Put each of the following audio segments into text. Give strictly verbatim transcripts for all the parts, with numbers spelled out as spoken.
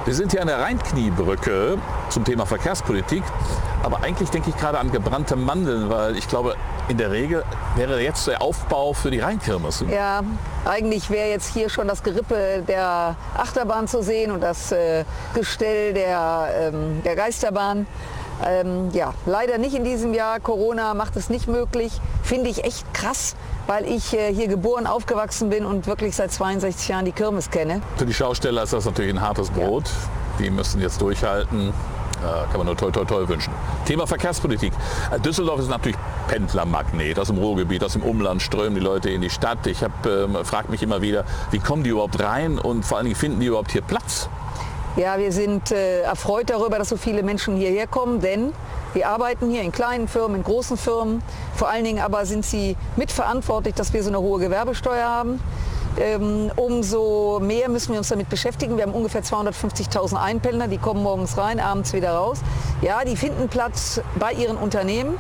Wir sind hier an der Rheinkniebrücke zum Thema Verkehrspolitik. Aber eigentlich denke ich gerade an gebrannte Mandeln, weil ich glaube, in der Regel wäre jetzt der Aufbau für die Rheinkirmes. Ja, eigentlich wäre jetzt hier schon das Gerippe der Achterbahn zu sehen und das äh, Gestell der, ähm, der Geisterbahn. Ähm, ja, leider nicht in diesem Jahr. Corona macht es nicht möglich. Finde ich echt krass, weil ich äh, hier geboren, aufgewachsen bin und wirklich seit zweiundsechzig Jahren die Kirmes kenne. Für die Schausteller ist das natürlich ein hartes Brot. Ja. Die müssen jetzt durchhalten. Äh, kann man nur toll, toll, toll wünschen. Thema Verkehrspolitik. Äh, Düsseldorf ist natürlich Pendlermagnet. Aus dem Ruhrgebiet, aus dem Umland strömen die Leute in die Stadt. Ich äh, frage mich immer wieder, wie kommen die überhaupt rein und vor allen Dingen finden die überhaupt hier Platz? Ja, wir sind äh, erfreut darüber, dass so viele Menschen hierher kommen, denn wir arbeiten hier in kleinen Firmen, in großen Firmen. Vor allen Dingen aber sind sie mitverantwortlich, dass wir so eine hohe Gewerbesteuer haben. Ähm, umso mehr müssen wir uns damit beschäftigen. Wir haben ungefähr zweihundertfünfzigtausend Einpendler, die kommen morgens rein, abends wieder raus. Ja, die finden Platz bei ihren Unternehmen.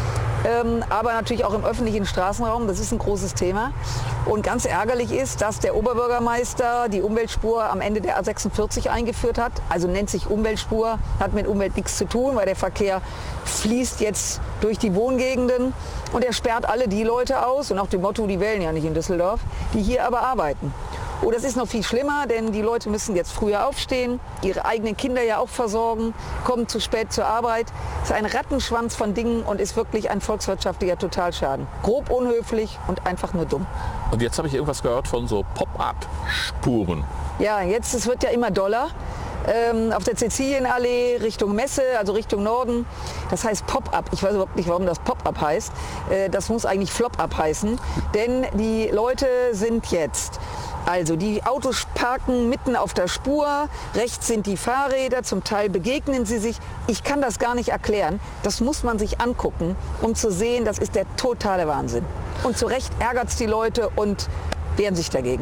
Ähm, aber natürlich auch im öffentlichen Straßenraum, das ist ein großes Thema. Und ganz ärgerlich ist, dass der Oberbürgermeister die Umweltspur am Ende der A sechsundvierzig eingeführt hat. Also nennt sich Umweltspur, hat mit Umwelt nichts zu tun, weil der Verkehr fließt jetzt durch die Wohngegenden. Und er sperrt alle die Leute aus, und nach dem Motto, die wählen ja nicht in Düsseldorf, die hier aber arbeiten. Oh, das ist noch viel schlimmer, denn die Leute müssen jetzt früher aufstehen, ihre eigenen Kinder ja auch versorgen, kommen zu spät zur Arbeit. Es ist ein Rattenschwanz von Dingen und ist wirklich ein volkswirtschaftlicher Totalschaden. Grob unhöflich und einfach nur dumm. Und jetzt habe ich irgendwas gehört von so Pop-up-Spuren. Ja, jetzt, es wird ja immer doller. Ähm, auf der Sizilienallee Richtung Messe, also Richtung Norden. Das heißt Pop-up. Ich weiß überhaupt nicht, warum das Pop-up heißt. Äh, das muss eigentlich Flop-up heißen. Denn die Leute sind jetzt... Also die Autos parken mitten auf der Spur, rechts sind die Fahrräder, zum Teil begegnen sie sich. Ich kann das gar nicht erklären. Das muss man sich angucken, um zu sehen, das ist der totale Wahnsinn. Und zu Recht ärgert es die Leute und wehren sich dagegen.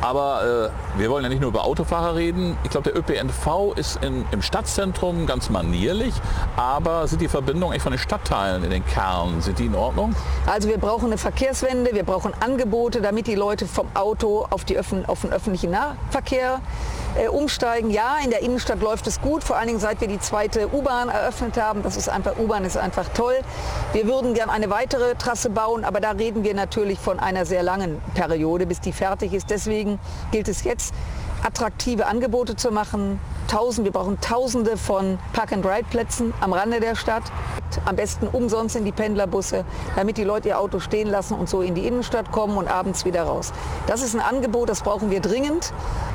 Aber äh, wir wollen ja nicht nur über Autofahrer reden. Ich glaube, der Ö P N V ist in, im Stadtzentrum ganz manierlich. Aber sind die Verbindungen eigentlich von den Stadtteilen in den Kernen, sind die in Ordnung? Also wir brauchen eine Verkehrswende, wir brauchen Angebote, damit die Leute vom Auto auf, die Öffn- auf den öffentlichen Nahverkehr äh, umsteigen. Ja, in der Innenstadt läuft es gut, vor allen Dingen seit wir die zweite U-Bahn eröffnet haben. Das ist einfach, U-Bahn ist einfach toll. Wir würden gern eine weitere Trasse bauen, aber da reden wir natürlich von einer sehr langen Periode, bis die fertig ist. Deswegen gilt es jetzt, attraktive Angebote zu machen. Tausend, wir brauchen Tausende von Park-and-Ride-Plätzen am Rande der Stadt. Am besten umsonst in die Pendlerbusse, damit die Leute ihr Auto stehen lassen und so in die Innenstadt kommen und abends wieder raus. Das ist ein Angebot, das brauchen wir dringend.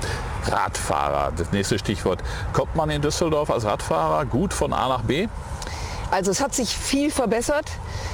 Radfahrer, das nächste Stichwort. Kommt man in Düsseldorf als Radfahrer gut von A nach B? Also es hat sich viel verbessert.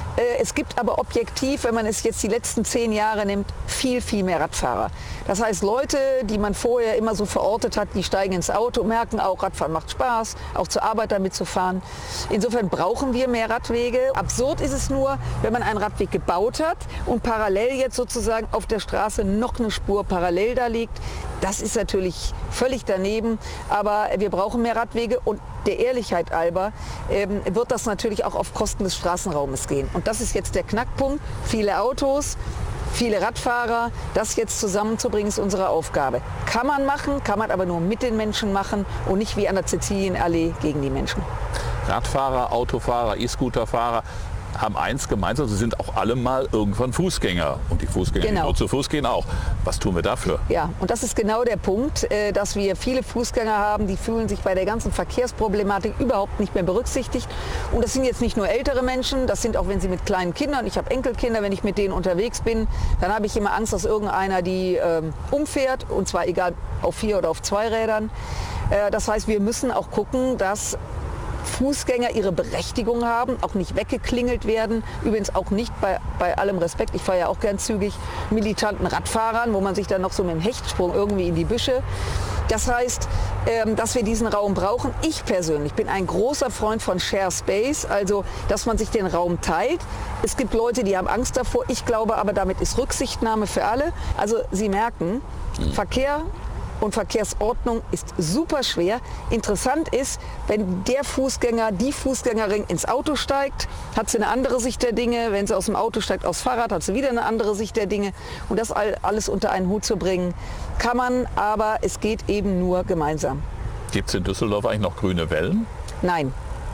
Es gibt aber objektiv, wenn man es jetzt die letzten zehn Jahre nimmt, viel, viel mehr Radfahrer. Das heißt, Leute, die man vorher immer so verortet hat, die steigen ins Auto, merken auch, Radfahren macht Spaß, auch zur Arbeit damit zu fahren. Insofern brauchen wir mehr Radwege. Absurd ist es nur, wenn man einen Radweg gebaut hat und parallel jetzt sozusagen auf der Straße noch eine Spur parallel da liegt. Das ist natürlich völlig daneben, aber wir brauchen mehr Radwege und der Ehrlichkeit halber ähm, wird das natürlich auch auf Kosten des Straßenraumes gehen. Und das ist jetzt der Knackpunkt. Viele Autos, viele Radfahrer, das jetzt zusammenzubringen, ist unsere Aufgabe. Kann man machen, kann man aber nur mit den Menschen machen und nicht wie an der Sizilienallee gegen die Menschen. Radfahrer, Autofahrer, E-Scooterfahrer haben eins gemeinsam, sie sind auch alle mal irgendwann Fußgänger. Und die Fußgänger, genau. die nur zu Fuß gehen, auch. Was tun wir dafür? Ja, und das ist genau der Punkt, dass wir viele Fußgänger haben, die fühlen sich bei der ganzen Verkehrsproblematik überhaupt nicht mehr berücksichtigt. Und das sind jetzt nicht nur ältere Menschen, das sind auch, wenn sie mit kleinen Kindern, ich habe Enkelkinder, wenn ich mit denen unterwegs bin, dann habe ich immer Angst, dass irgendeiner die ähm, umfährt, und zwar egal auf vier oder auf zwei Rädern. Äh, das heißt, wir müssen auch gucken, dass Fußgänger ihre Berechtigung haben, auch nicht weggeklingelt werden. Übrigens auch nicht bei, bei allem Respekt, ich fahre ja auch gern zügig, militanten Radfahrern, wo man sich dann noch so mit dem Hechtsprung irgendwie in die Büsche. Das heißt, ähm, dass wir diesen Raum brauchen. Ich persönlich bin ein großer Freund von Share Space, also dass man sich den Raum teilt. Es gibt Leute, die haben Angst davor. Ich glaube aber, damit ist Rücksichtnahme für alle. Also Sie merken, mhm. Verkehr und Verkehrsordnung ist super schwer. Interessant ist, wenn der Fußgänger, die Fußgängerin ins Auto steigt, hat sie eine andere Sicht der Dinge. Wenn sie aus dem Auto steigt, aufs Fahrrad, hat sie wieder eine andere Sicht der Dinge. Und das alles unter einen Hut zu bringen, kann man, aber es geht eben nur gemeinsam. Gibt es in Düsseldorf eigentlich noch grüne Wellen? Nein.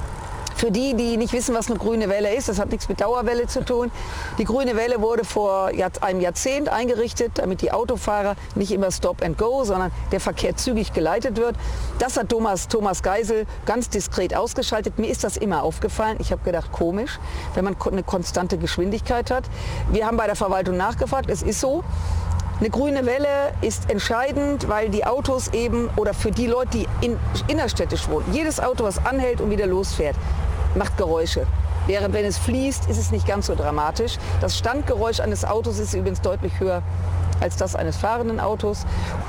Für die, die nicht wissen, was eine grüne Welle ist, das hat nichts mit Dauerwelle zu tun. Die grüne Welle wurde vor einem Jahrzehnt eingerichtet, damit die Autofahrer nicht immer Stop and Go, sondern der Verkehr zügig geleitet wird. Das hat Thomas, Thomas Geisel ganz diskret ausgeschaltet. Mir ist das immer aufgefallen. Ich habe gedacht, komisch, wenn man eine konstante Geschwindigkeit hat. Wir haben bei der Verwaltung nachgefragt, es ist so. Eine grüne Welle ist entscheidend, weil die Autos eben, oder für die Leute, die in, innerstädtisch wohnen, jedes Auto, was anhält und wieder losfährt, macht Geräusche. Während wenn es fließt, ist es nicht ganz so dramatisch. Das Standgeräusch eines Autos ist übrigens deutlich höher als das eines fahrenden Autos.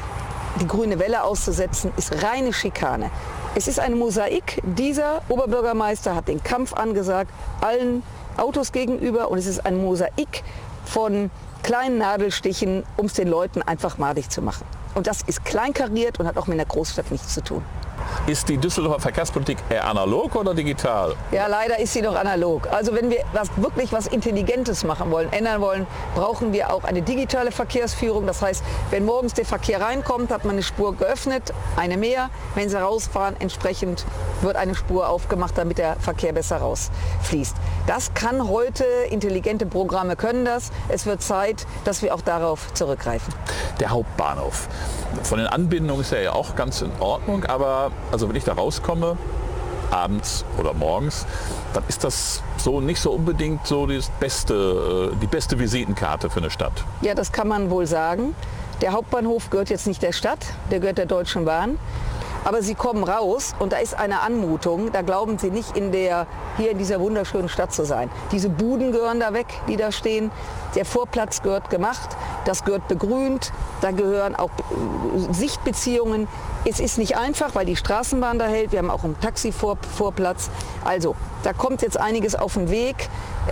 Die grüne Welle auszusetzen, ist reine Schikane. Es ist eine Mosaik. Dieser Oberbürgermeister hat den Kampf angesagt, allen Autos gegenüber. Und es ist ein Mosaik von kleinen Nadelstichen, um es den Leuten einfach madig zu machen. Und das ist kleinkariert und hat auch mit einer Großstadt nichts zu tun. Ist die Düsseldorfer Verkehrspolitik eher analog oder digital? Ja, leider ist sie noch analog. Also wenn wir was, wirklich was Intelligentes machen wollen, ändern wollen, brauchen wir auch eine digitale Verkehrsführung. Das heißt, wenn morgens der Verkehr reinkommt, hat man eine Spur geöffnet, eine mehr. Wenn sie rausfahren, entsprechend wird eine Spur aufgemacht, damit der Verkehr besser rausfließt. Das kann heute, intelligente Programme können das. Es wird Zeit, dass wir auch darauf zurückgreifen. Der Hauptbahnhof. Von den Anbindungen ist er ja auch ganz in Ordnung, aber also wenn ich da rauskomme, abends oder morgens, dann ist das so nicht so unbedingt so das beste, die beste Visitenkarte für eine Stadt. Ja, das kann man wohl sagen. Der Hauptbahnhof gehört jetzt nicht der Stadt, der gehört der Deutschen Bahn. Aber Sie kommen raus und da ist eine Anmutung, da glauben Sie nicht in der, hier in dieser wunderschönen Stadt zu sein. Diese Buden gehören da weg, die da stehen. Der Vorplatz gehört gemacht, das gehört begrünt, da gehören auch Sichtbeziehungen. Es ist nicht einfach, weil die Straßenbahn da hält, wir haben auch einen Taxivorplatz. Also, da kommt jetzt einiges auf den Weg.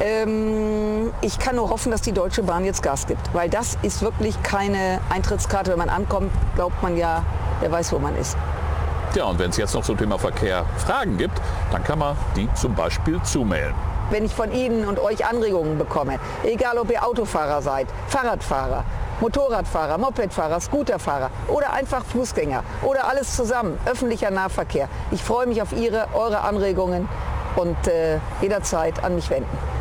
Ähm, ich kann nur hoffen, dass die Deutsche Bahn jetzt Gas gibt, weil das ist wirklich keine Eintrittskarte. Wenn man ankommt, glaubt man ja, wer weiß, wo man ist. Ja, und wenn es jetzt noch zum Thema Verkehr Fragen gibt, dann kann man die zum Beispiel zumailen. Wenn ich von Ihnen und euch Anregungen bekomme, egal ob ihr Autofahrer seid, Fahrradfahrer, Motorradfahrer, Mopedfahrer, Scooterfahrer oder einfach Fußgänger oder alles zusammen, öffentlicher Nahverkehr. Ich freue mich auf Ihre, eure Anregungen und äh, jederzeit an mich wenden.